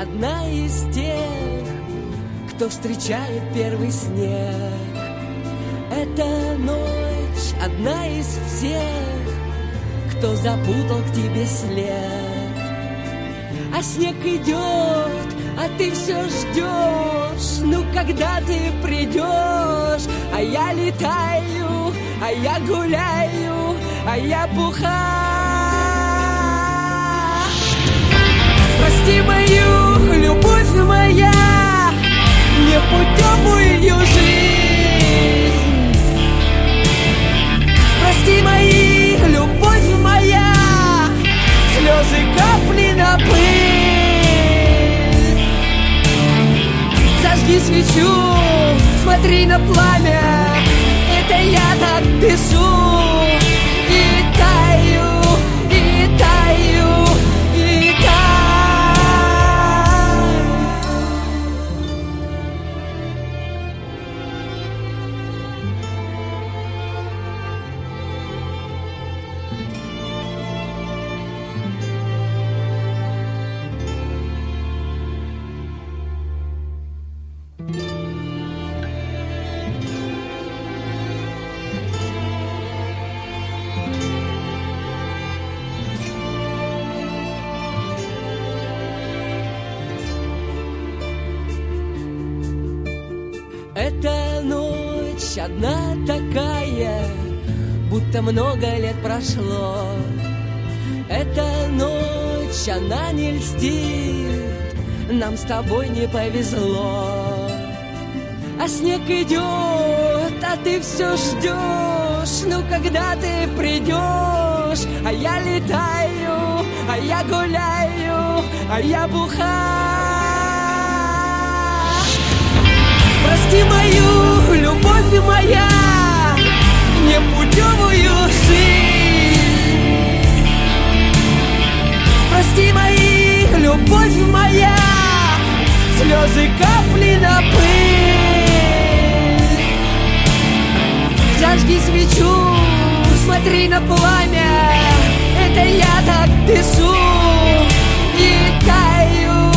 одна из тех, кто встречает первый снег. Эта ночь одна из всех, кто запутал к тебе след. А снег идет, а ты все ждешь. Ну, когда ты придешь? А я летаю, а я гуляю, а я буха. Прости мою любовь моя, непутевую жизнь. Прости мои, любовь моя, слезы, капли на пыль. Зажги свечу, смотри на пламя, это я так дышу. И таю, и таю, и эта ночь одна такая, будто много лет прошло. Эта ночь, она не льстит, нам с тобой не повезло. А снег идет, а ты все ждешь. Ну, когда ты придешь? А я летаю, а я гуляю, а я буха. Прости мою любовь моя, непутевую жизнь. Прости мои, любовь моя, слезы, капли на пыль. Зажги свечу, смотри на пламя, это я так дышу. И таю,